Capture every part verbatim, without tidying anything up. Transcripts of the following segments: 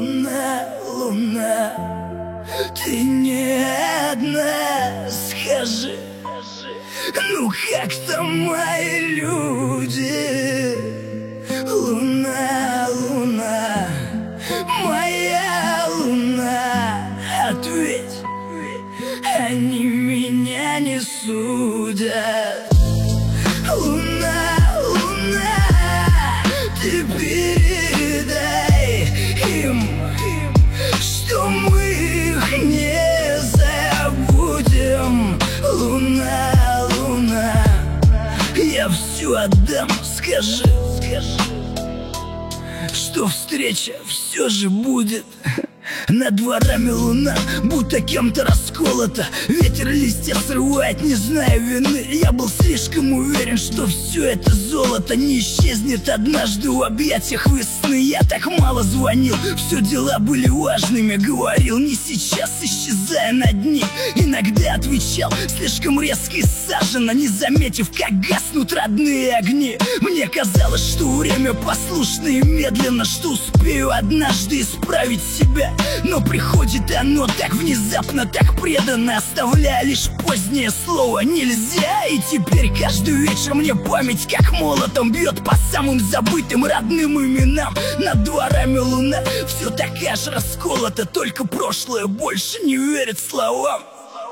Луна, луна, ты не одна, скажи, ну как там мои люди? Луна, луна, моя луна, ответь, они меня не судят. Луна, луна, ты передай им, что мы их не забудем. Луна, луна, я все отдам, скажи, скажи, что встреча все же будет. Над дворами луна, будто кем-то расколота. Ветер листья срывает, не зная вины. Я был слишком уверен, что все это золото не исчезнет однажды в объятиях весны. Я так мало звонил, все дела были важными. Говорил не сейчас, исчезая на дни. Иногда отвечал слишком резко и саженно, не заметив, как гаснут родные огни. Мне казалось, что время послушно и медленно, что успею однажды исправить себя. Но приходит оно так внезапно, так преданно, оставляя лишь позднее слово «нельзя». И теперь каждый вечер мне память как молотом бьет по самым забытым родным именам. Над дворами луна все такая же расколота, только прошлое больше не верит словам.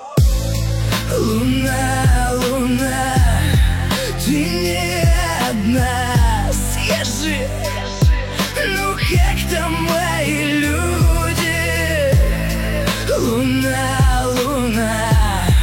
Луна, луна, ты не одна, скажи, ну как там мои люди? Луна, луна,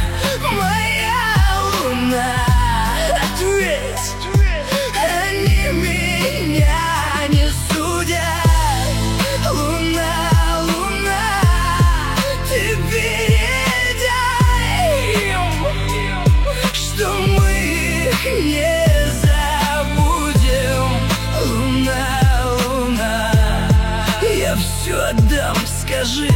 моя луна, ответь, они меня не судят. Луна, луна, ты передай им, что мы их не забудем. Луна, луна, я все отдам, скажи,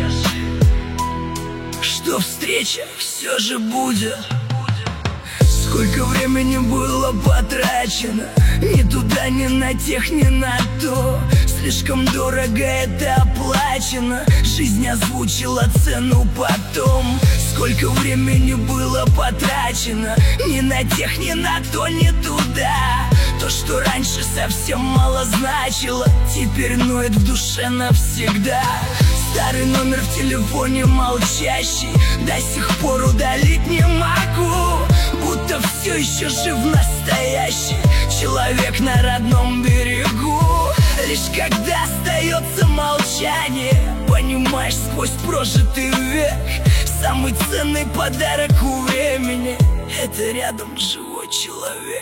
что встреча все же будет. Сколько времени было потрачено, ни туда, ни на тех, ни на то. Слишком дорого это оплачено, жизнь озвучила цену потом. Сколько времени было потрачено, ни на тех, ни на то, ни туда. То, что раньше совсем мало значило, теперь ноет в душе навсегда. Старый номер в телефоне молчащий, до сих пор удалить не могу. Будто все еще жив настоящий человек на родном берегу. Лишь когда остается молчание, понимаешь сквозь прожитый век, самый ценный подарок у времени — это рядом живой человек.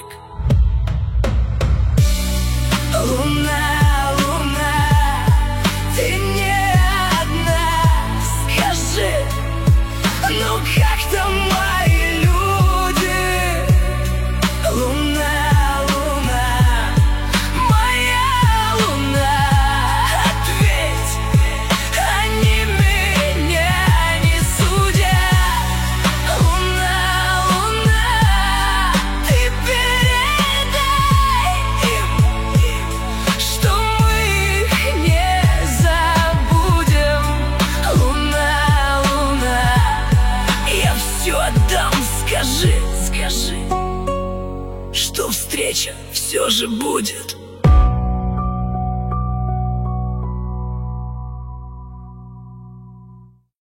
Луна, луна, ты не одна, скажи, ну как там мои люди? Луна, луна, моя луна, ответь, они меня не судят. Луна, луна, ты передай им, что мы их не забудем. Луна, луна, я все отдам, скажи, скажи, что встреча все же будет.